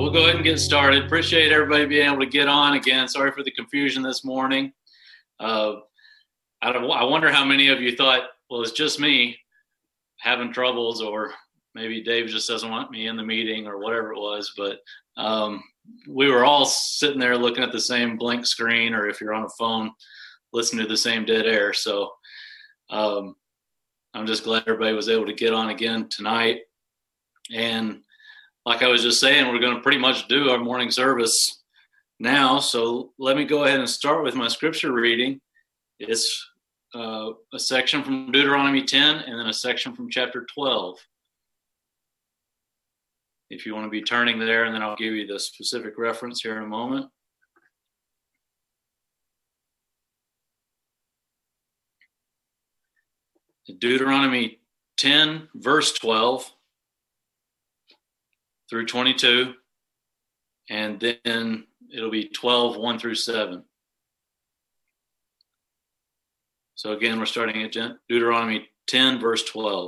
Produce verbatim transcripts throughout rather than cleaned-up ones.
we'll go ahead and get started. Appreciate everybody being able to get on again. Sorry for the confusion this morning. Uh, I, don't, I wonder how many of you thought, well, it's just me having troubles, or maybe Dave just doesn't want me in the meeting or whatever it was. But um, we were all sitting there looking at the same blank screen, or if you're on a phone, listening to the same dead air. So um, I'm just glad everybody was able to get on again tonight. And like I was just saying, we're going to pretty much do our morning service now. So let me go ahead and start with my scripture reading. It's uh, a section from Deuteronomy ten and then a section from chapter twelve. If you want to be turning there, and then I'll give you the specific reference here in a moment. Deuteronomy ten, verse twelve through twenty-two, and then it'll be twelve, one through seven. So again, we're starting at Deuteronomy ten, verse twelve.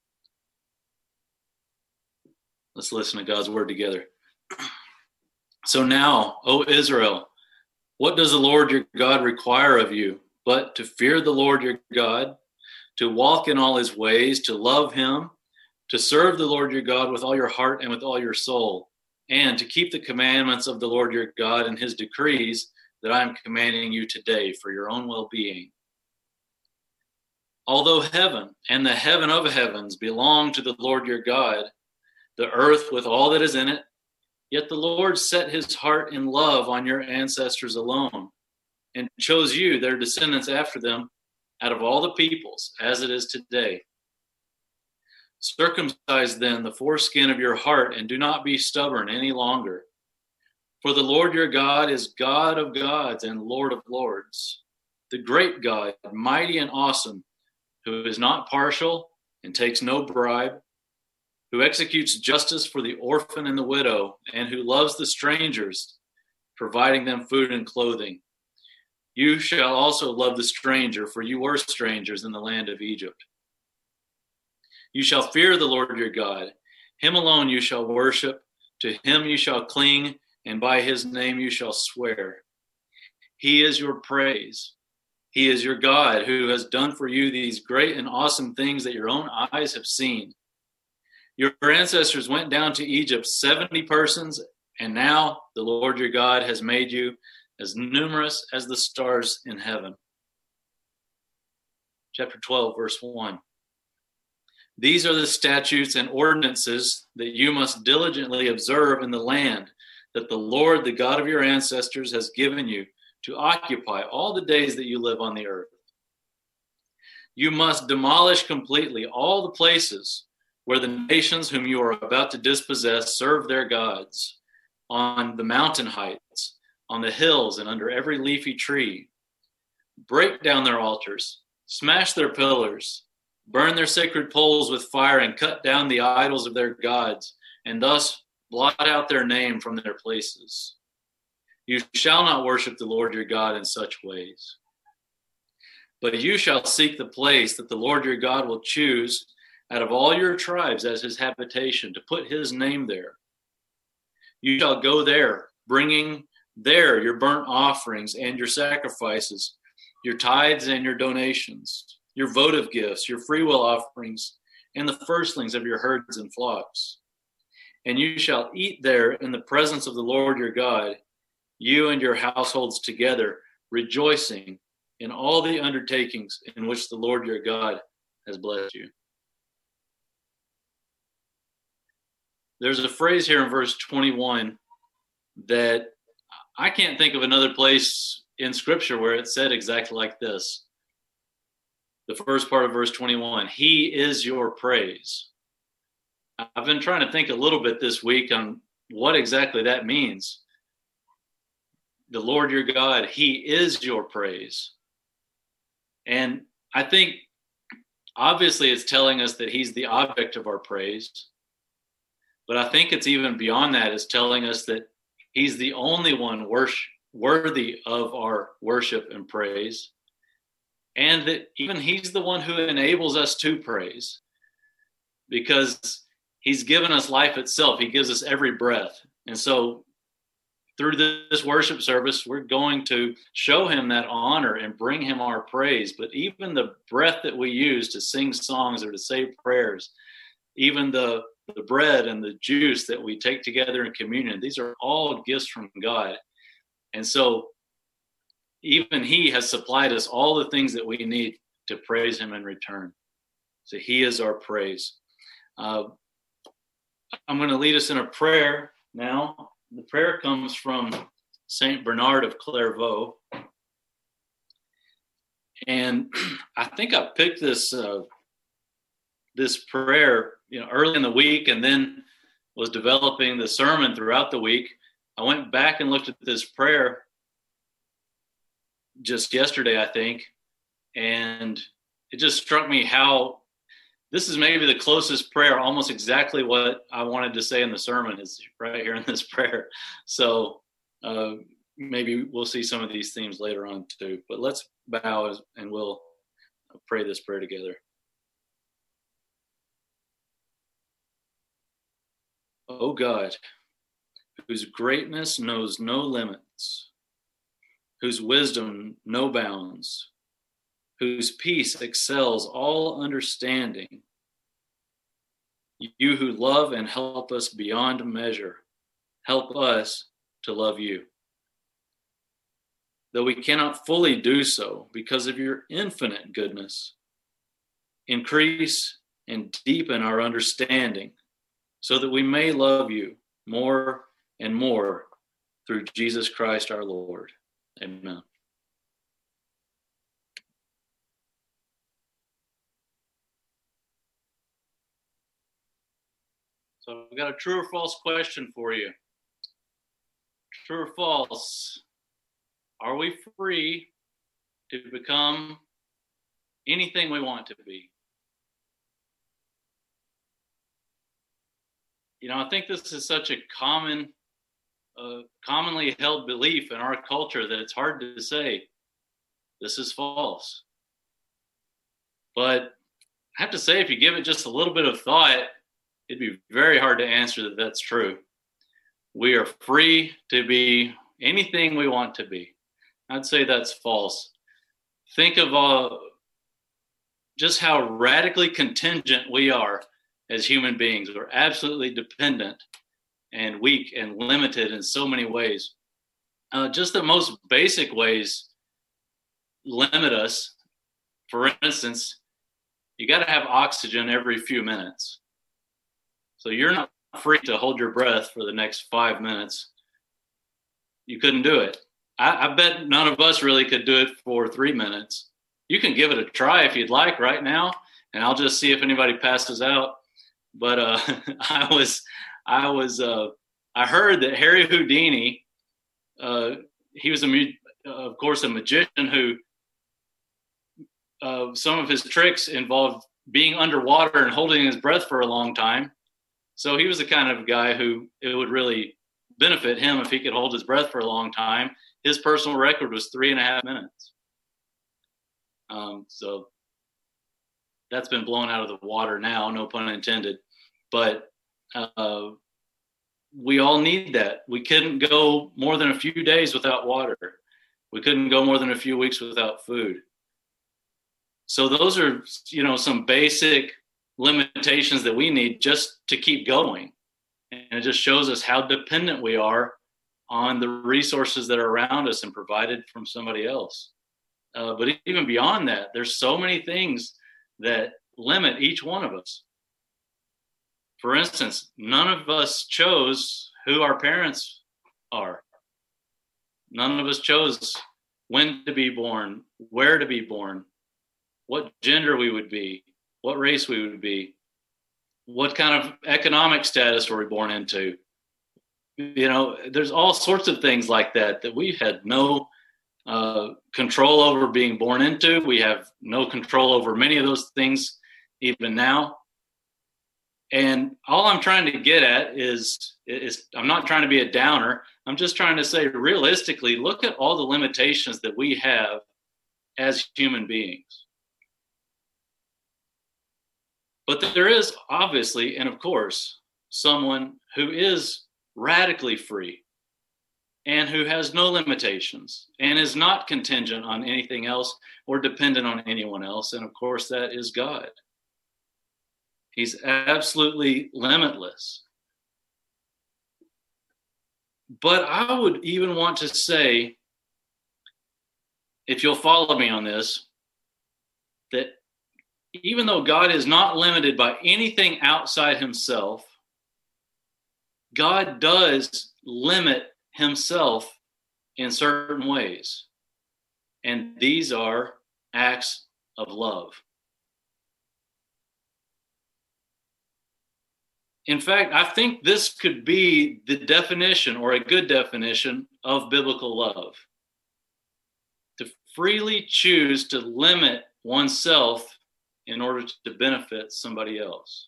Let's listen to God's word together. So now, O Israel, what does the Lord your God require of you, but to fear the Lord your God, to walk in all his ways, to love him, to serve the Lord your God with all your heart and with all your soul, and to keep the commandments of the Lord your God and his decrees that I am commanding you today for your own well-being. Although heaven and the heaven of heavens belong to the Lord your God, the earth with all that is in it, yet the Lord set his heart in love on your ancestors alone, and chose you, their descendants after them, out of all the peoples, as it is today. Circumcise then the foreskin of your heart, and do not be stubborn any longer. For the Lord your God is God of gods and Lord of lords, the great God, mighty and awesome, who is not partial and takes no bribe, who executes justice for the orphan and the widow, and who loves the strangers, providing them food and clothing. You shall also love the stranger, for you were strangers in the land of Egypt. You shall fear the Lord your God. Him alone you shall worship. To him you shall cling, and by his name you shall swear. He is your praise. He is your God, who has done for you these great and awesome things that your own eyes have seen. Your ancestors went down to Egypt, seventy persons, and now the Lord your God has made you as numerous as the stars in heaven. Chapter twelve, verse one. These are the statutes and ordinances that you must diligently observe in the land that the Lord, the God of your ancestors, has given you to occupy all the days that you live on the earth. You must demolish completely all the places where the nations whom you are about to dispossess serve their gods, on the mountain heights, on the hills, and under every leafy tree. Break down their altars, smash their pillars, burn their sacred poles with fire, and cut down the idols of their gods, and thus blot out their name from their places. You shall not worship the Lord your God in such ways. But you shall seek the place that the Lord your God will choose out of all your tribes as his habitation, to put his name there. You shall go there, bringing there your burnt offerings and your sacrifices, your tithes and your donations, your votive gifts, your freewill offerings, and the firstlings of your herds and flocks. And you shall eat there in the presence of the Lord your God, you and your households together, rejoicing in all the undertakings in which the Lord your God has blessed you. There's a phrase here in verse twenty-one that I can't think of another place in Scripture where it's said exactly like this. The first part of verse twenty-one, he is your praise. I've been trying to think a little bit this week on what exactly that means. The Lord your God, he is your praise. And I think obviously it's telling us that he's the object of our praise. But I think it's even beyond that. It's telling us that he's the only one worship, worthy of our worship and praise. And that even he's the one who enables us to praise. Because he's given us life itself. He gives us every breath. And so through this worship service, we're going to show him that honor and bring him our praise. But even the breath that we use to sing songs or to say prayers, even the, the bread and the juice that we take together in communion, these are all gifts from God. And so even he has supplied us all the things that we need to praise him in return. So he is our praise. Uh, I'm going to lead us in a prayer now. The prayer comes from Saint Bernard of Clairvaux. And I think I picked this uh, this prayer, you know, early in the week, and then was developing the sermon throughout the week. I went back and looked at this prayer just yesterday, I think, and it just struck me how this is maybe the closest prayer, almost exactly what I wanted to say in the sermon is right here in this prayer. So uh, maybe we'll see some of these themes later on too. But let's bow and we'll pray this prayer together. O God, whose greatness knows no limits, whose wisdom no bounds, whose peace excels all understanding, you who love and help us beyond measure, help us to love you. Though we cannot fully do so because of your infinite goodness, increase and deepen our understanding so that we may love you more and more through Jesus Christ our Lord. Amen. So I've got a true or false question for you. True or false? Are we free to become anything we want to be? You know, I think this is such a common, uh, commonly held belief in our culture that it's hard to say this is false. But I have to say, if you give it just a little bit of thought, it'd be very hard to answer that that's true. We are free to be anything we want to be. I'd say that's false. Think of uh, just how radically contingent we are as human beings. We're absolutely dependent and weak and limited in so many ways. Uh, just the most basic ways limit us. For instance, you got to have oxygen every few minutes. So you're not free to hold your breath for the next five minutes. You couldn't do it. I, I bet none of us really could do it for three minutes. You can give it a try if you'd like right now, and I'll just see if anybody passes out. But uh, I was, I was, uh, I heard that Harry Houdini, uh, he was a, of course, a magician who, uh, some of his tricks involved being underwater and holding his breath for a long time. So he was the kind of guy who it would really benefit him if he could hold his breath for a long time. His personal record was three and a half minutes. Um, so that's been blown out of the water now, no pun intended. But uh, we all need that. We couldn't go more than a few days without water. We couldn't go more than a few weeks without food. So those are, you know, some basic limitations that we need just to keep going. And it just shows us how dependent we are on the resources that are around us and provided from somebody else. Uh, but even beyond that, there's so many things that limit each one of us. For instance, none of us chose who our parents are. None of us chose when to be born, where to be born, what gender we would be, what race we would be, what kind of economic status were we born into. You know, there's all sorts of things like that that we've had no uh, control over being born into. We have no control over many of those things even now. And all I'm trying to get at is, is I'm not trying to be a downer. I'm just trying to say, realistically, look at all the limitations that we have as human beings. But there is obviously, and of course, someone who is radically free, and who has no limitations and is not contingent on anything else or dependent on anyone else. And of course, that is God. He's absolutely limitless. But I would even want to say, if you'll follow me on this, that even though God is not limited by anything outside himself, God does limit himself in certain ways. And these are acts of love. In fact, I think this could be the definition, or a good definition, of biblical love. To freely choose to limit oneself in order to benefit somebody else.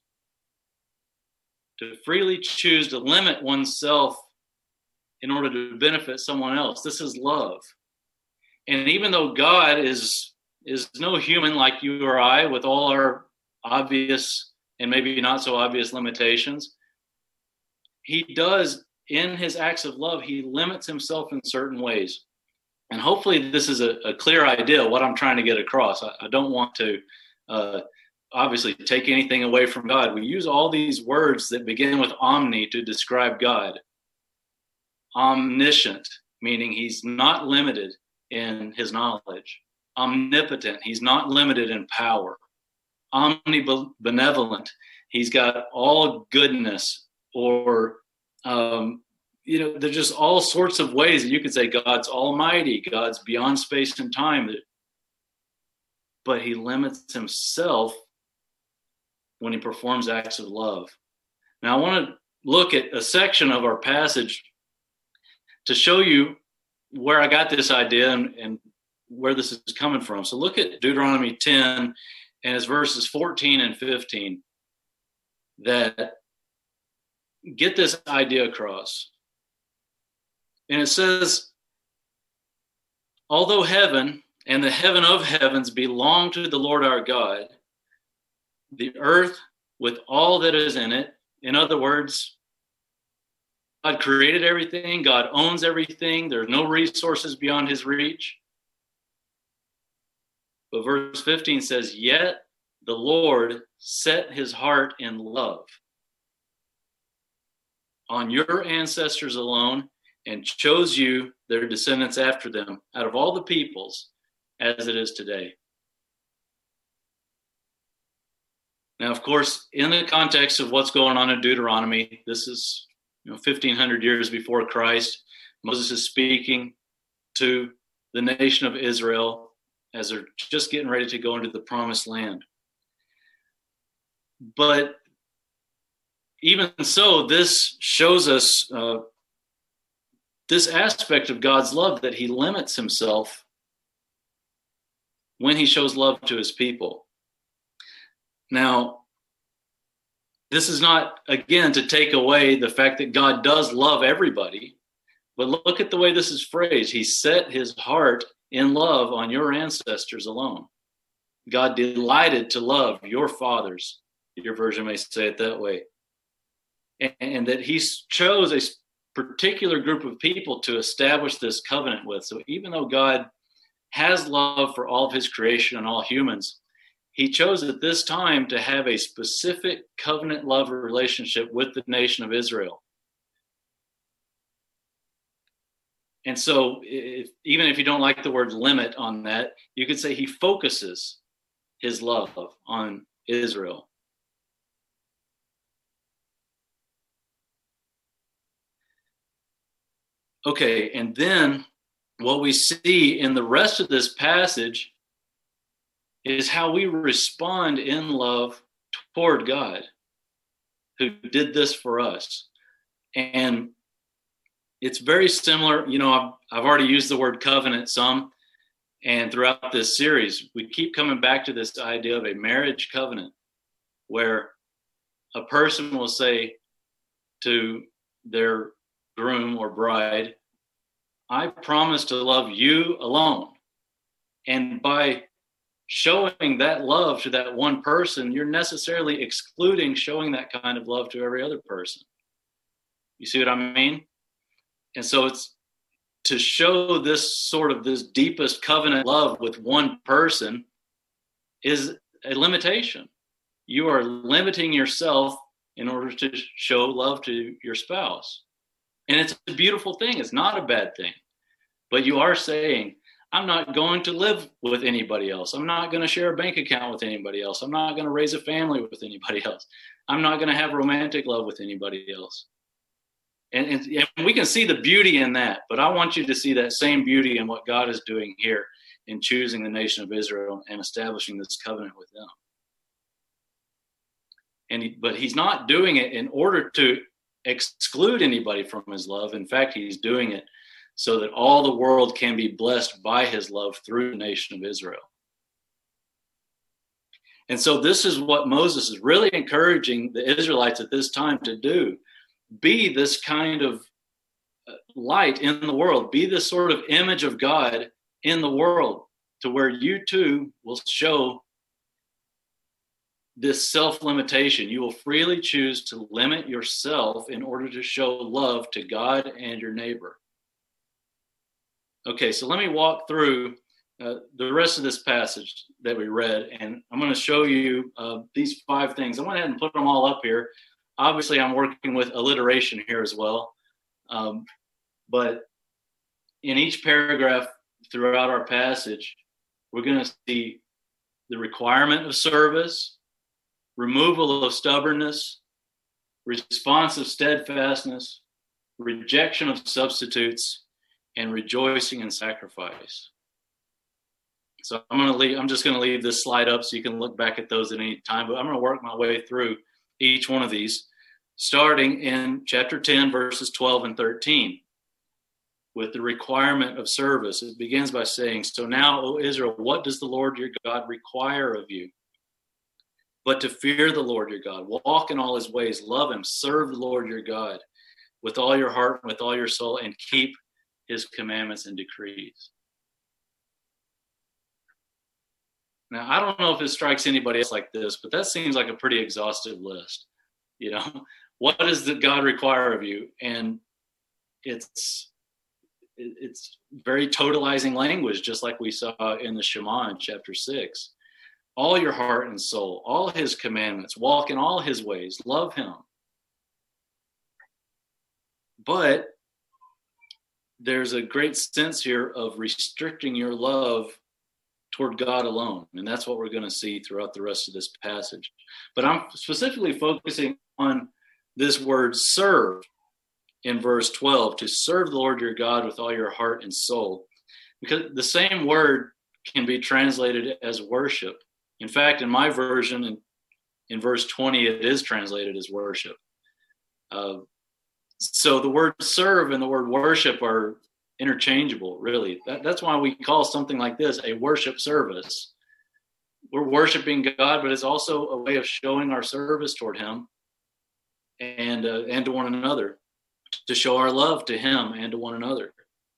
To freely choose to limit oneself in order to benefit someone else. This is love. And even though God is, is no human like you or I, with all our obvious and maybe not so obvious limitations, he does, in his acts of love, he limits himself in certain ways. And hopefully this is a, a clear idea of what I'm trying to get across. I, I don't want to uh, obviously take anything away from God. We use all these words that begin with omni to describe God. Omniscient, meaning he's not limited in his knowledge. Omnipotent, he's not limited in power. Omnibenevolent, he's got all goodness, or um, you know, there's just all sorts of ways that you could say God's almighty, God's beyond space and time, but he limits himself when he performs acts of love. Now I want to look at a section of our passage to show you where I got this idea and, and where this is coming from. So look at Deuteronomy ten, and it's verses fourteen and fifteen that get this idea across. And it says, although heaven and the heaven of heavens belong to the Lord our God, the earth with all that is in it, in other words, God created everything, God owns everything, there's no resources beyond his reach. But verse fifteen says, yet the Lord set his heart in love on your ancestors alone and chose you, their descendants after them, out of all the peoples as it is today. Now, of course, in the context of what's going on in Deuteronomy, this is, you know, fifteen hundred years before Christ. Moses is speaking to the nation of Israel as they're just getting ready to go into the promised land. But even so, this shows us uh, this aspect of God's love, that he limits himself when he shows love to his people. Now, this is not, again, to take away the fact that God does love everybody, but look at the way this is phrased. He set his heart in love on your ancestors alone. God delighted to love your fathers. Your version may say it that way. And, and that he chose a particular group of people to establish this covenant with. So even though God has love for all of his creation and all humans, he chose at this time to have a specific covenant love relationship with the nation of Israel. And so if, even if you don't like the word limit on that, you could say he focuses his love on Israel. Okay, and then what we see in the rest of this passage is how we respond in love toward God, who did this for us. And it's very similar. You know, I've, I've already used the word covenant some, and throughout this series, we keep coming back to this idea of a marriage covenant, where a person will say to their groom or bride, I promise to love you alone. And by showing that love to that one person, you're necessarily excluding showing that kind of love to every other person. You see what I mean? And so it's to show this sort of this deepest covenant love with one person is a limitation. You are limiting yourself in order to show love to your spouse. And it's a beautiful thing. It's not a bad thing. But you are saying, I'm not going to live with anybody else. I'm not going to share a bank account with anybody else. I'm not going to raise a family with anybody else. I'm not going to have romantic love with anybody else. And, and, and we can see the beauty in that. But I want you to see that same beauty in what God is doing here in choosing the nation of Israel and establishing this covenant with them. And he, but he's not doing it in order to exclude anybody from his love. In fact, he's doing it so that all the world can be blessed by his love through the nation of Israel. And so this is what Moses is really encouraging the Israelites at this time to do. Be this kind of light in the world. Be this sort of image of God in the world, to where you too will show this self-limitation. You will freely choose to limit yourself in order to show love to God and your neighbor. Okay, so let me walk through uh, the rest of this passage that we read, and I'm going to show you uh, these five things. I went ahead and put them all up here. Obviously, I'm working with alliteration here as well, um, but in each paragraph throughout our passage, we're going to see the requirement of service, removal of stubbornness, responsive steadfastness, rejection of substitutes, and rejoicing in sacrifice. So I'm going to leave, I'm just going to leave this slide up so you can look back at those at any time, but I'm going to work my way through each one of these, starting in chapter ten, verses twelve and thirteen, with the requirement of service. It begins by saying, "So now, O Israel, what does the Lord your God require of you? But to fear the Lord your God, walk in all his ways, love him, serve the Lord your God with all your heart and with all your soul, and keep his commandments and decrees." Now, I don't know if it strikes anybody else like this, but that seems like a pretty exhaustive list. You know, what does the God require of you? And it's it's very totalizing language, just like we saw in the Shema in chapter six. All your heart and soul, all his commandments, walk in all his ways, love him. But there's a great sense here of restricting your love toward God alone. And that's what we're going to see throughout the rest of this passage. But I'm specifically focusing on this word serve in verse twelve, to serve the Lord your God with all your heart and soul, because the same word can be translated as worship. In fact, in my version, in, in verse twenty, it is translated as worship. Uh, so the word serve and the word worship are interchangeable, really. That, that's why we call something like this a worship service. We're worshiping God, but it's also a way of showing our service toward him and uh, and to one another, to show our love to him and to one another.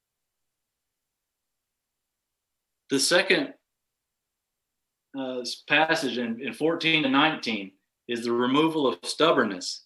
The second uh, passage in, in fourteen to nineteen is the removal of stubbornness.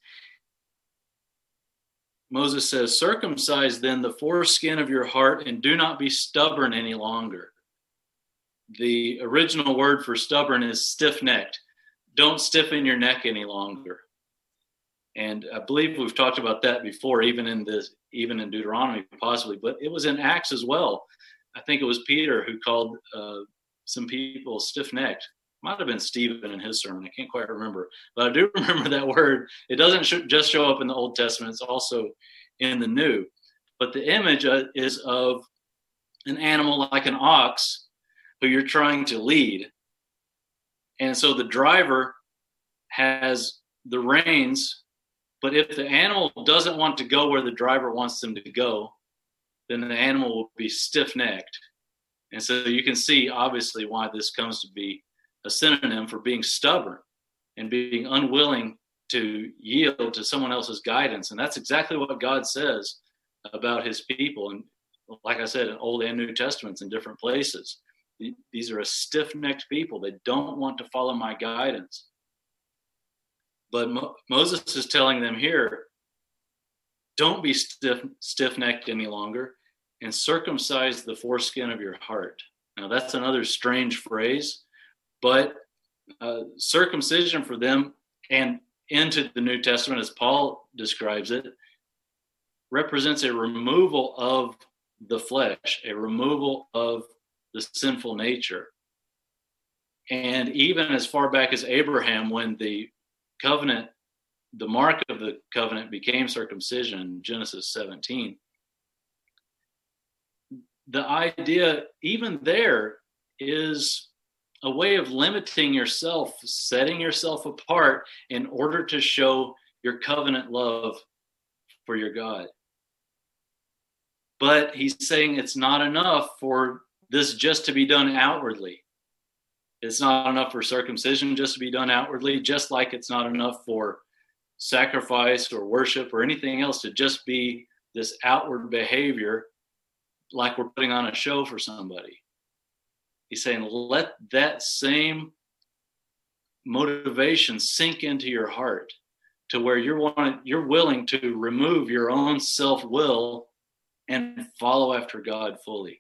Moses says, "Circumcise then the foreskin of your heart and do not be stubborn any longer." The original word for stubborn is stiff-necked. Don't stiffen your neck any longer. And I believe we've talked about that before, even in this, even in Deuteronomy possibly, but it was in Acts as well. I think it was Peter who called uh, some people stiff-necked. Might have been Stephen in his sermon. I can't quite remember, but I do remember that word. It doesn't sh- just show up in the Old Testament. It's also in the New. But the image uh, is of an animal like an ox who you're trying to lead. And so the driver has the reins, but if the animal doesn't want to go where the driver wants them to go, then the animal will be stiff-necked. And so you can see, obviously, why this comes to be a synonym for being stubborn and being unwilling to yield to someone else's guidance. And that's exactly what God says about his people. And like I said, in Old and New Testaments in different places, these are a stiff-necked people. They don't want to follow my guidance. But Mo- Moses is telling them here, don't be stiff, stiff-necked any longer, and circumcise the foreskin of your heart. Now, that's another strange phrase, but uh, circumcision for them and into the New Testament, as Paul describes it, represents a removal of the flesh, a removal of the sinful nature. And even as far back as Abraham, when the covenant, the mark of the covenant became circumcision in Genesis seventeen, the idea even there is a way of limiting yourself, setting yourself apart in order to show your covenant love for your God. But he's saying it's not enough for this just to be done outwardly. It's not enough for circumcision just to be done outwardly, just like it's not enough for sacrifice or worship or anything else to just be this outward behavior like we're putting on a show for somebody. He's saying, let that same motivation sink into your heart to where you're wanting, you're willing to remove your own self-will and follow after God fully.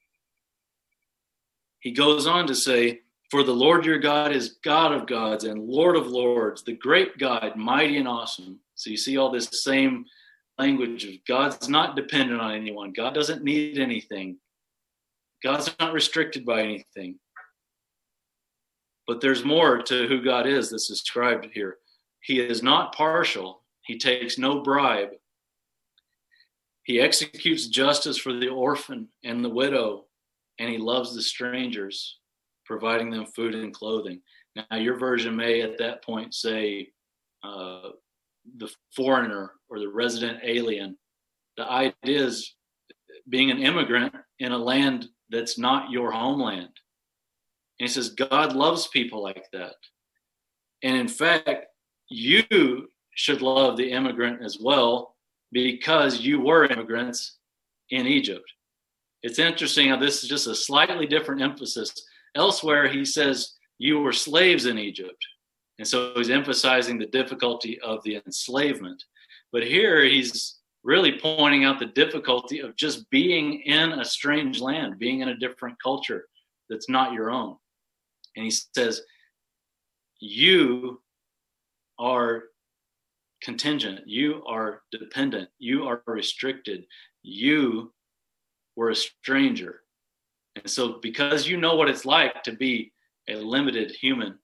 He goes on to say, for the Lord your God is God of gods and Lord of lords, the great God, mighty and awesome. So you see all this same language of God's not dependent on anyone. God doesn't need anything. God's not restricted by anything. But there's more to who God is that's described here. He is not partial. He takes no bribe. He executes justice for the orphan and the widow, and he loves the strangers, providing them food and clothing. Now, your version may at that point say uh, the foreigner or the resident alien. The idea is being an immigrant in a land that's not your homeland. And he says, God loves people like that. And in fact, you should love the immigrant as well because you were immigrants in Egypt. It's interesting how this is just a slightly different emphasis. Elsewhere, he says you were slaves in Egypt. And so he's emphasizing the difficulty of the enslavement. But here he's really pointing out the difficulty of just being in a strange land, being in a different culture that's not your own. And he says, you are contingent, you are dependent, you are restricted, you were a stranger. And so because you know what it's like to be a limited human,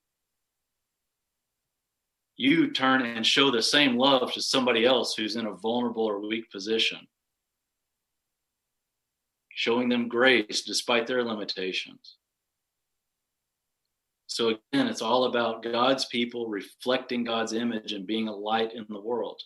you turn and show the same love to somebody else who's in a vulnerable or weak position, showing them grace despite their limitations. So again, it's all about God's people reflecting God's image and being a light in the world.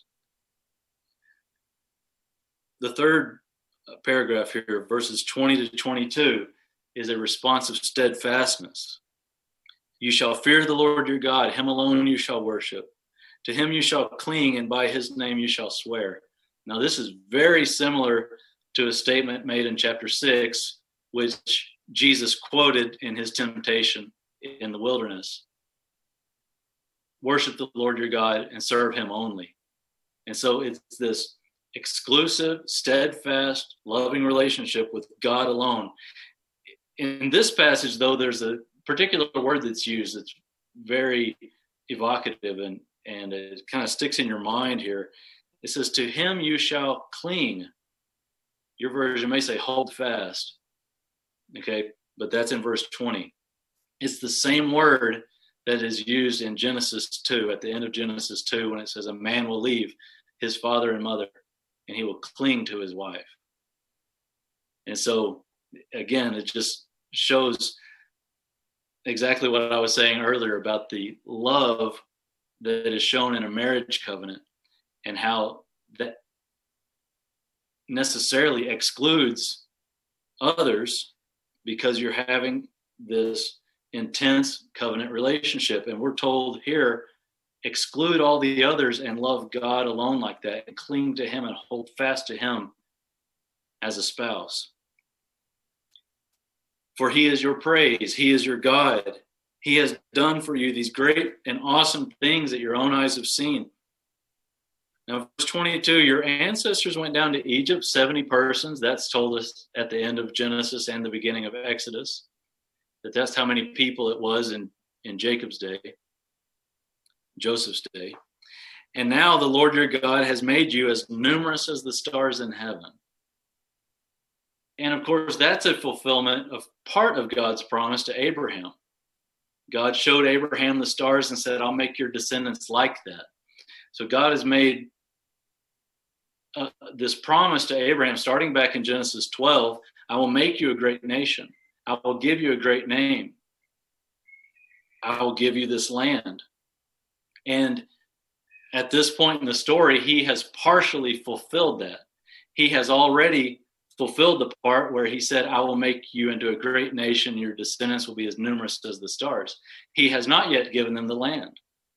The third paragraph here, verses twenty to twenty-two, is a response of steadfastness. You shall fear the Lord your God, him alone you shall worship. To him you shall cling, and by his name you shall swear. Now this is very similar to a statement made in chapter six, which Jesus quoted in his temptation in the wilderness. Worship the Lord your God and serve him only. And so it's this exclusive, steadfast, loving relationship with God alone. In this passage, though, there's a particular word that's used that's very evocative and, and it kind of sticks in your mind here. It says, to him you shall cling. Your version may say hold fast. Okay, but that's in verse twenty. It's the same word that is used in Genesis two, at the end of Genesis two, when it says a man will leave his father and mother and he will cling to his wife. And so, again, it just shows exactly what I was saying earlier about the love that is shown in a marriage covenant and how that necessarily excludes others because you're having this intense covenant relationship. And we're told here, exclude all the others and love God alone like that and cling to him and hold fast to him as a spouse. For he is your praise. He is your God. He has done for you these great and awesome things that your own eyes have seen. Now, verse twenty-two, your ancestors went down to Egypt, seventy persons. That's told us at the end of Genesis and the beginning of Exodus, that that's how many people it was in, in Jacob's day, Joseph's day. And now the Lord your God has made you as numerous as the stars in heaven. And of course, that's a fulfillment of part of God's promise to Abraham. God showed Abraham the stars and said, I'll make your descendants like that. So God has made uh, this promise to Abraham, starting back in Genesis twelve, I will make you a great nation. I will give you a great name. I will give you this land. And at this point in the story, he has partially fulfilled that. He has already fulfilled the part where he said, I will make you into a great nation. Your descendants will be as numerous as the stars. He has not yet given them the land.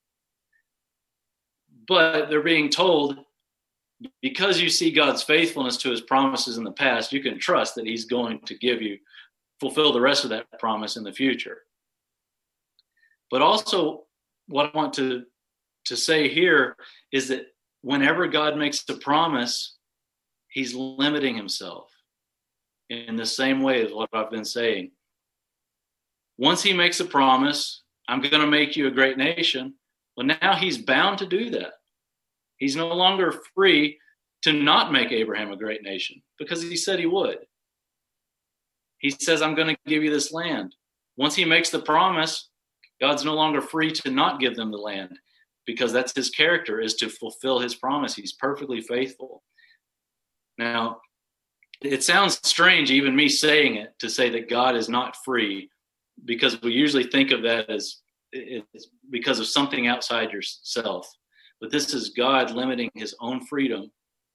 But they're being told, because you see God's faithfulness to his promises in the past, you can trust that he's going to give you, fulfill the rest of that promise in the future. But also what I want to, to say here is that whenever God makes a promise, he's limiting himself in the same way as what I've been saying. Once he makes a promise, I'm going to make you a great nation. Well, now he's bound to do that. He's no longer free to not make Abraham a great nation because he said he would. He says, I'm going to give you this land. Once he makes the promise, God's no longer free to not give them the land because that's his character, is to fulfill his promise. He's perfectly faithful. Now, it sounds strange, even me saying it, to say that God is not free, because we usually think of that as it's because of something outside yourself. But this is God limiting his own freedom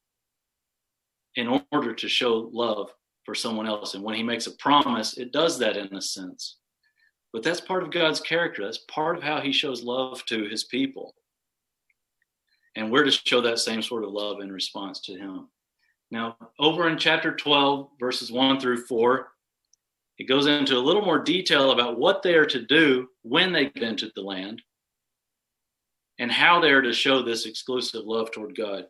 in order to show love for someone else. And when he makes a promise, it does that in a sense. But that's part of God's character. That's part of how he shows love to his people. And we're to show that same sort of love in response to him. Now, over in chapter twelve, verses one through four, it goes into a little more detail about what they are to do when they get into the land and how they are to show this exclusive love toward God.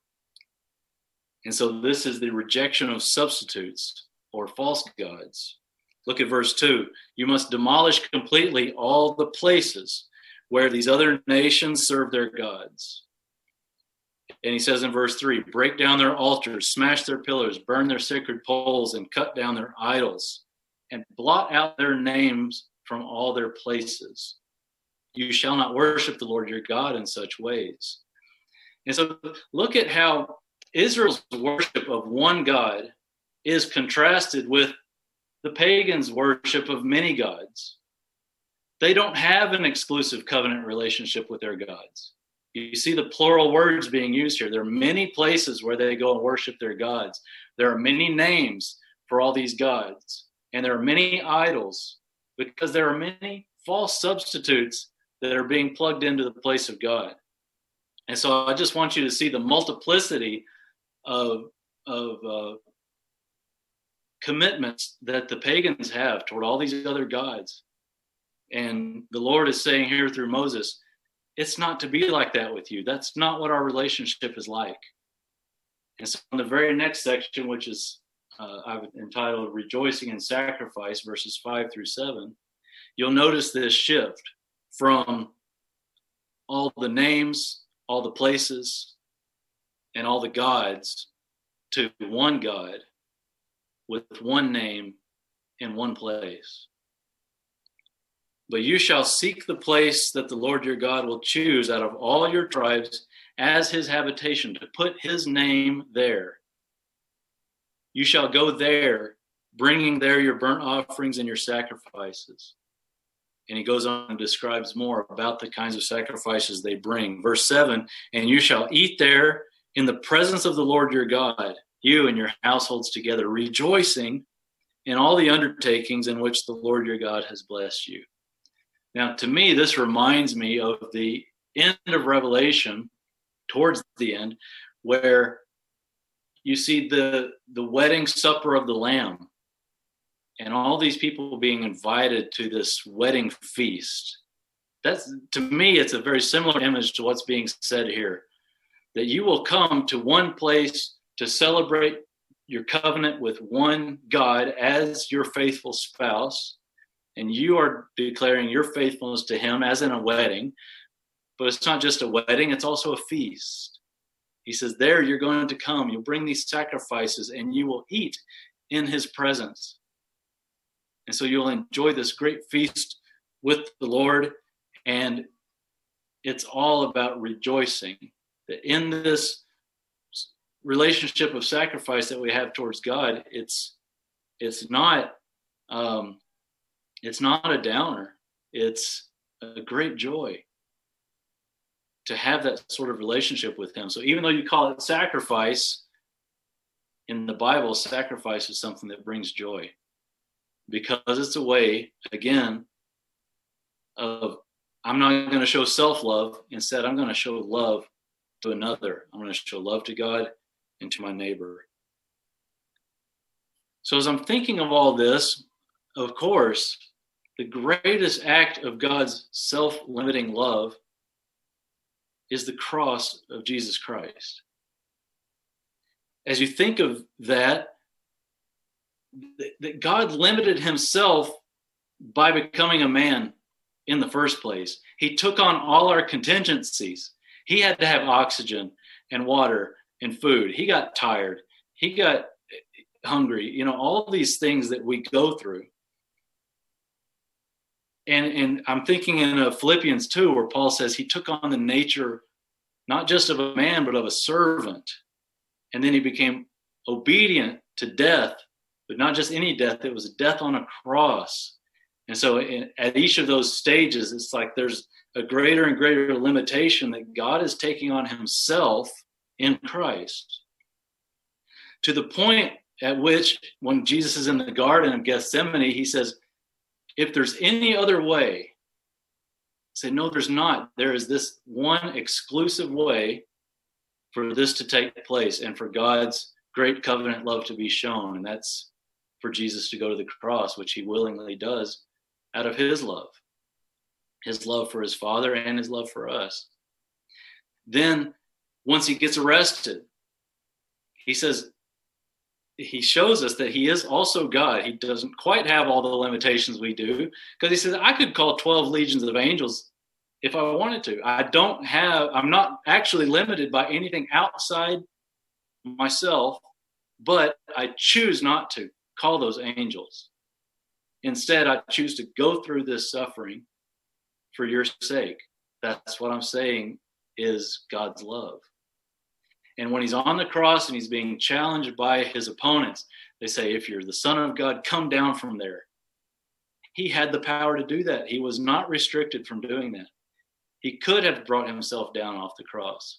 And so this is the rejection of substitutes or false gods. Look at verse two. You must demolish completely all the places where these other nations serve their gods. And he says in verse three, break down their altars, smash their pillars, burn their sacred poles, and cut down their idols, and blot out their names from all their places. You shall not worship the Lord your God in such ways. And so look at how Israel's worship of one God is contrasted with the pagans' worship of many gods. They don't have an exclusive covenant relationship with their gods. You see the plural words being used here. There are many places where they go and worship their gods. There are many names for all these gods. And there are many idols because there are many false substitutes that are being plugged into the place of God. And so I just want you to see the multiplicity of, of uh, commitments that the pagans have toward all these other gods. And the Lord is saying here through Moses, it's not to be like that with you. That's not what our relationship is like. And so in the very next section, which is uh, I've entitled Rejoicing in Sacrifice, verses five through seven, you'll notice this shift from all the names, all the places, and all the gods to one God with one name in one place. But you shall seek the place that the Lord your God will choose out of all your tribes as his habitation, to put his name there. You shall go there, bringing there your burnt offerings and your sacrifices. And he goes on and describes more about the kinds of sacrifices they bring. Verse seven, and you shall eat there in the presence of the Lord your God, you and your households together, rejoicing in all the undertakings in which the Lord your God has blessed you. Now, to me, this reminds me of the end of Revelation, towards the end, where you see the, the wedding supper of the Lamb and all these people being invited to this wedding feast. That's, to me, it's a very similar image to what's being said here. that you will come to one place to celebrate your covenant with one God as your faithful spouse, and you are declaring your faithfulness to him as in a wedding. But it's not just a wedding, it's also a feast. He says, there you're going to come, you'll bring these sacrifices, and you will eat in his presence. And so you'll enjoy this great feast with the Lord, and it's all about rejoicing that in this relationship of sacrifice that we have towards God, it's it's not um, it's not a downer. It's a great joy to have that sort of relationship with him. So even though you call it sacrifice, in the Bible, sacrifice is something that brings joy, because it's a way, again, of I'm not going to show self-love. Instead, I'm going to show love to another. I'm going to show love to God and to my neighbor. So as I'm thinking of all this, of course, the greatest act of God's self-limiting love is the cross of Jesus Christ. As you think of that, that God limited himself by becoming a man in the first place. He took on all our contingencies. He had to have oxygen and water and food. He got tired. He got hungry. You know, all of these things that we go through. And, and I'm thinking in uh, Philippians two, where Paul says he took on the nature, not just of a man, but of a servant. And then he became obedient to death, but not just any death. It was a death on a cross. And so in, at each of those stages, it's like there's a greater and greater limitation that God is taking on himself in Christ. To the point at which, when Jesus is in the Garden of Gethsemane, he says, if there's any other way, say, no, there's not. There is this one exclusive way for this to take place and for God's great covenant love to be shown. And that's for Jesus to go to the cross, which he willingly does out of his love, his love for his Father and his love for us. Then once he gets arrested, he says, he shows us that he is also God. He doesn't quite have all the limitations we do, because he says, I could call twelve legions of angels if I wanted to. I don't have, I'm not actually limited by anything outside myself, but I choose not to call those angels. Instead, I choose to go through this suffering for your sake. That's what I'm saying is God's love. And when he's on the cross and he's being challenged by his opponents, they say, if you're the Son of God, come down from there. He had the power to do that. He was not restricted from doing that. He could have brought himself down off the cross,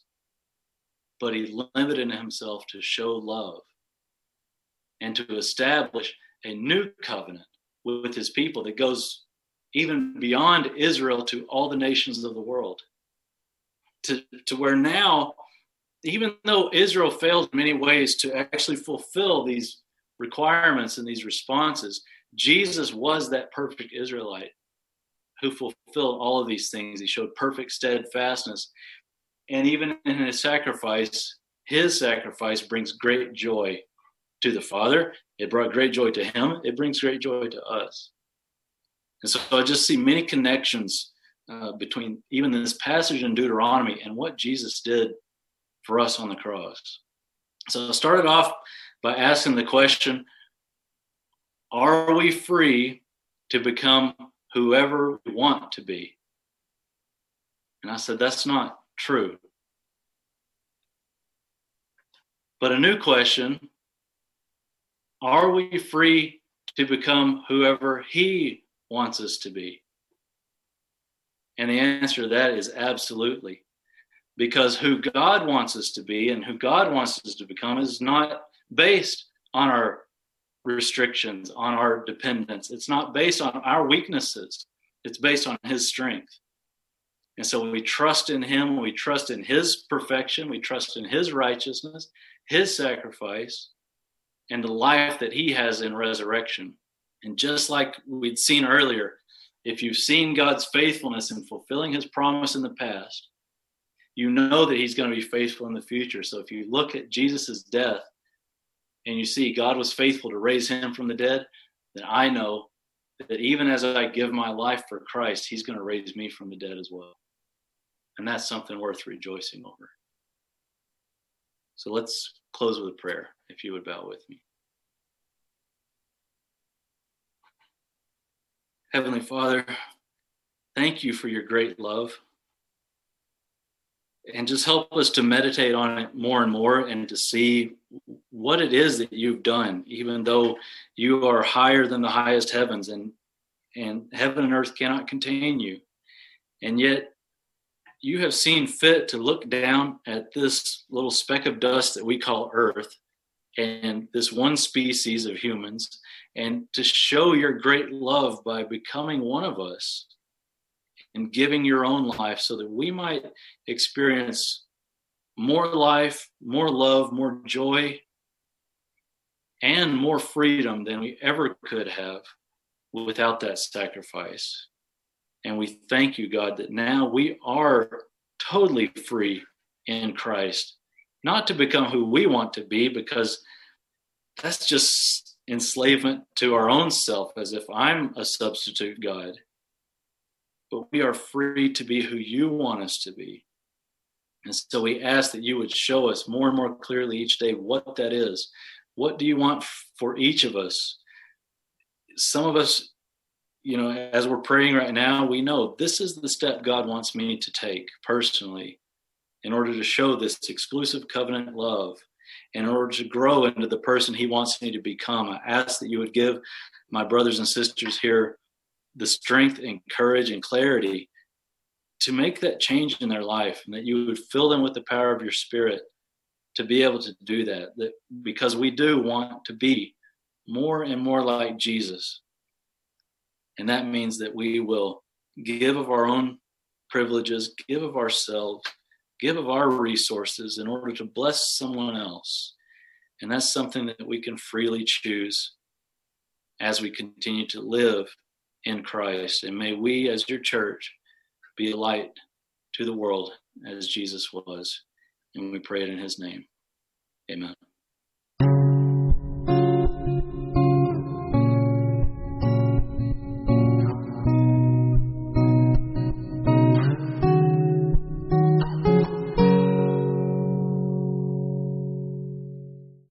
but he limited himself to show love and to establish a new covenant with his people that goes even beyond Israel to all the nations of the world. To, to where now, even though Israel failed in many ways to actually fulfill these requirements and these responses, Jesus was that perfect Israelite who fulfilled all of these things. He showed perfect steadfastness. And even in his sacrifice, his sacrifice brings great joy to the Father. It brought great joy to him. It brings great joy to us. And so I just see many connections uh, between even this passage in Deuteronomy and what Jesus did for us on the cross. So I started off by asking the question, are we free to become whoever we want to be? And I said, that's not true. But a new question, are we free to become whoever he wants us to be? And the answer to that is absolutely. Because who God wants us to be and who God wants us to become is not based on our restrictions, on our dependence. It's not based on our weaknesses. It's based on his strength. And so we trust in him. We trust in his perfection. We trust in his righteousness, his sacrifice, and the life that he has in resurrection. And just like we'd seen earlier, if you've seen God's faithfulness in fulfilling his promise in the past, you know that he's going to be faithful in the future. So if you look at Jesus's death and you see God was faithful to raise him from the dead, then I know that even as I give my life for Christ, he's going to raise me from the dead as well. And that's something worth rejoicing over. So let's close with a prayer, if you would bow with me. Heavenly Father, thank you for your great love. And just help us to meditate on it more and more and to see what it is that you've done, even though you are higher than the highest heavens, and, and heaven and earth cannot contain you. And yet you have seen fit to look down at this little speck of dust that we call earth and this one species of humans, and to show your great love by becoming one of us and giving your own life so that we might experience more life, more love, more joy, and more freedom than we ever could have without that sacrifice. And we thank you, God, that now we are totally free in Christ, not to become who we want to be, because that's just enslavement to our own self, as if I'm a substitute God. But we are free to be who you want us to be. And so we ask that you would show us more and more clearly each day what that is. What do you want for each of us? Some of us, you know, as we're praying right now, we know this is the step God wants me to take personally in order to show this exclusive covenant love, in order to grow into the person he wants me to become. I ask that you would give my brothers and sisters here the strength and courage and clarity to make that change in their life, and that you would fill them with the power of your Spirit to be able to do that, that because we do want to be more and more like Jesus. And that means that we will give of our own privileges, give of ourselves, give of our resources in order to bless someone else. And that's something that we can freely choose as we continue to live in Christ. And may we, as your church, be a light to the world as Jesus was. And we pray it in his name. Amen.